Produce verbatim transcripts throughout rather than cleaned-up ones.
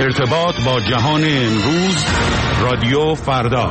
ارتباط با جهان امروز، رادیو فردا.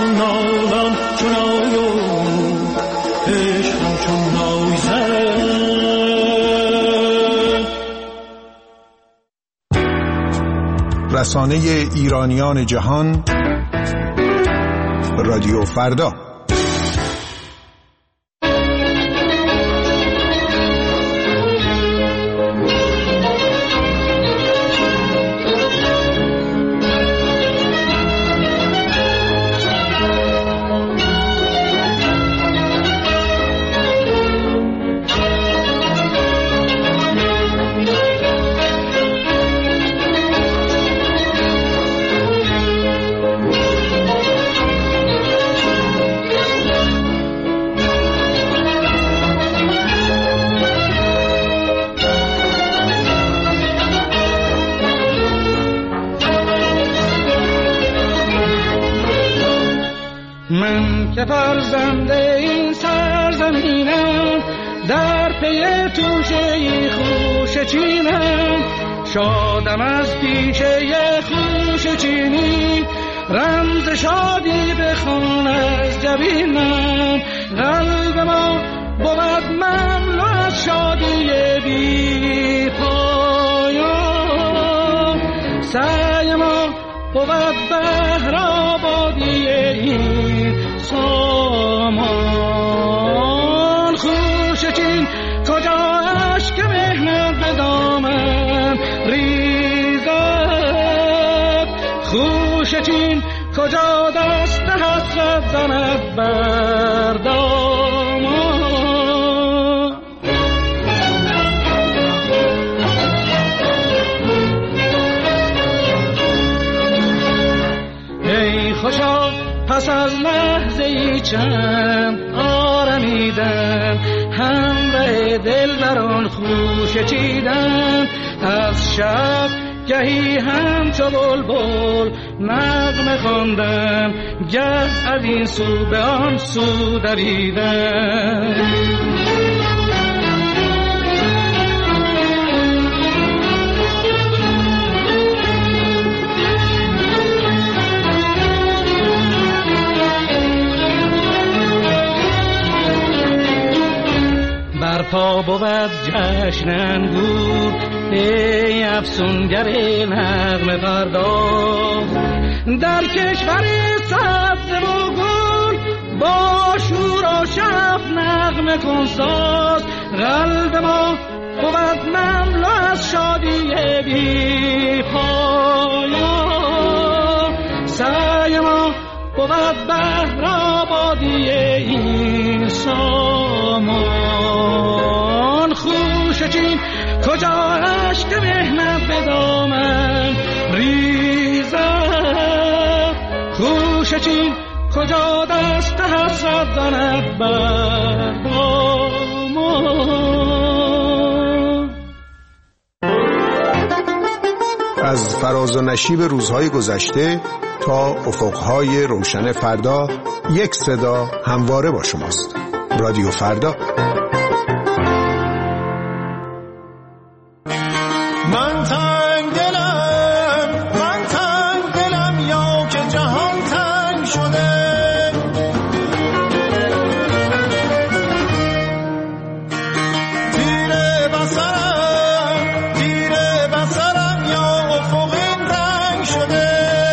عشقم چون نایزه رسانه ایرانیان جهان، رادیو فردا. من که فرزنده این سرزمینم، در پی توشه خوش چینم، شادم از پیشه خوش چینی، رمز شادی بخوان از جبینم. قلب ما بود مملو از شادی بی پایان، سعی ما بود بهر آبادی این سامان. خوش چین کجا اشک مهنت به دامن ریزد، خوش چین کجا دست حسرت زند بر دامان. ای خوشا پس از لحظه ای چند آرمیدن، همراه دلبران خوش چیدن، از شب گهی همچو بلبل نغمه خواندن، گه از این سو به آن سو دویدن. برپا بود جشن انگور، ای افسونگر نغمه پرداز، در کشور سبز و گل با شور و شف نغمه کن ساز. قلب ما بود مملو از شادی بی پایان، سعی ما بود بهر آبادی این سامان. خوش چین کجا اشک مهنت به دامن ریزد، خوش چین کجا دست حسرت زند بر دامان. از فراز و نشیب روزهای گذشته تا افقهای روشن فردا، یک صدا همواره با شماست. رادیو فردا. من تنگ دلم، من تنگ دلم، یا که جهان تنگ شده. تیر بصرم، تیر بصرم، یا افق این تنگ شده.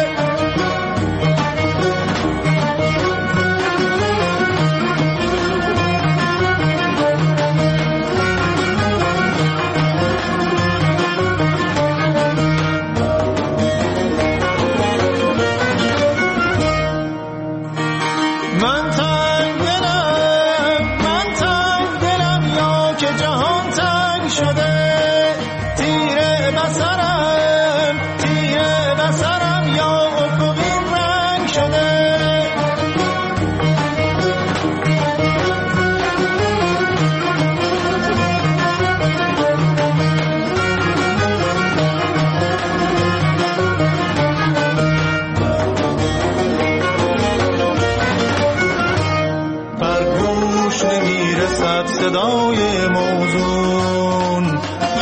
صدای موزون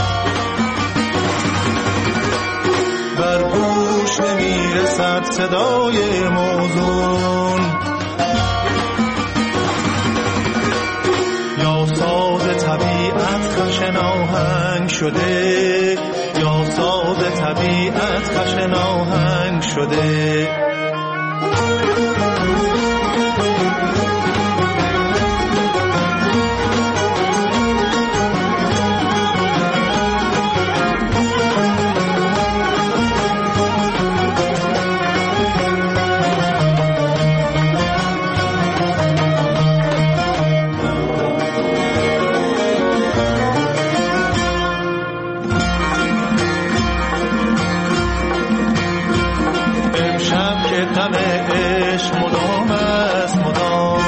بر گوش نمیرسد، صدای موزون. یا ساز طبیعت خشن آهنگ شده، یا ساز طبیعت خشن آهنگ شده. غم عشق مدام است مدام،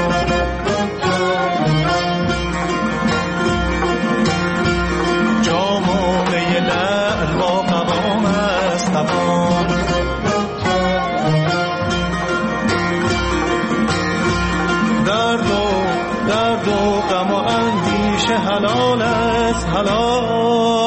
جام و می لعل با قوام است قوام. درد و درد و غم و اندیشه حلال است حلال.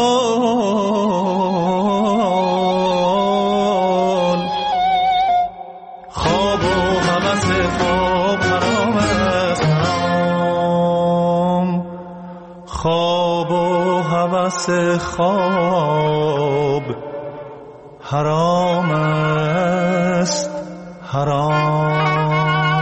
خواب حرام است حرام.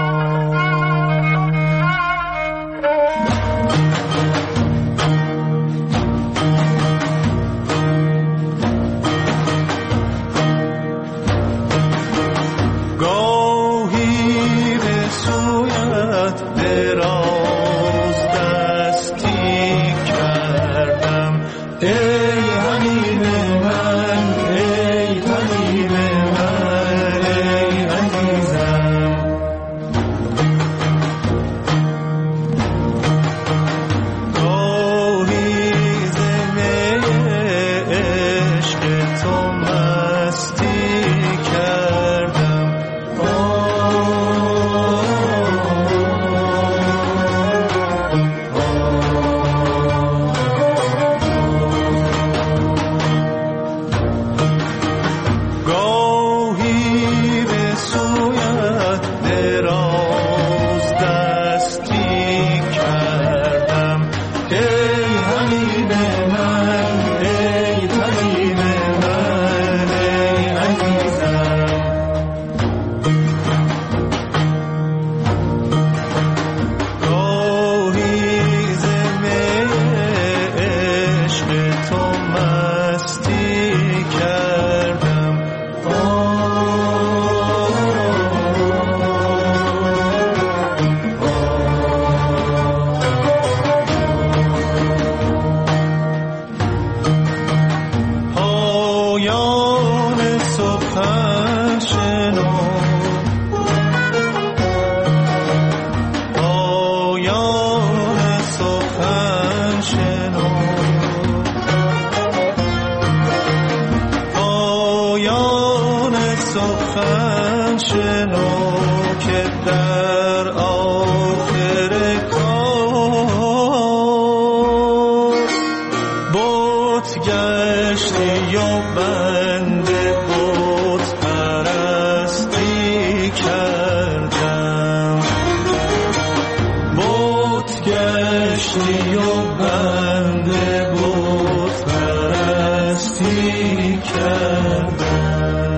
گاهی به سویت دراز دستی کردم، ای حبیب من ای طبیب من ای عزیزم. گاهی ز می عشق تو مستی کردم، سخن شنو که در آخر کار بت گشتی و بنده بت پرستی کردم، بت گشتی و بنده بت پرستی کردم.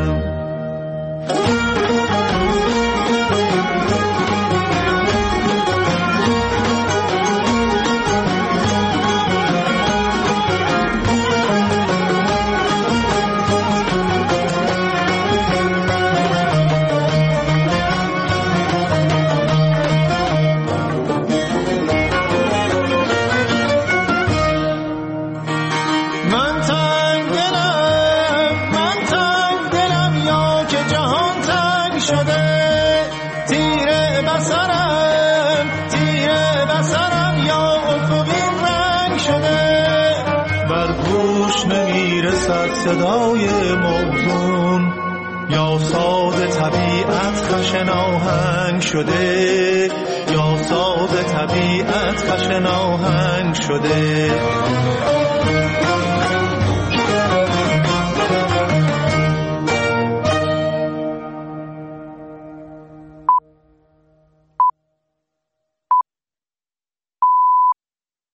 صدای موزون یا ساز طبیعت خشن آهنگ شده، یا ساز طبیعت خشن آهنگ شده.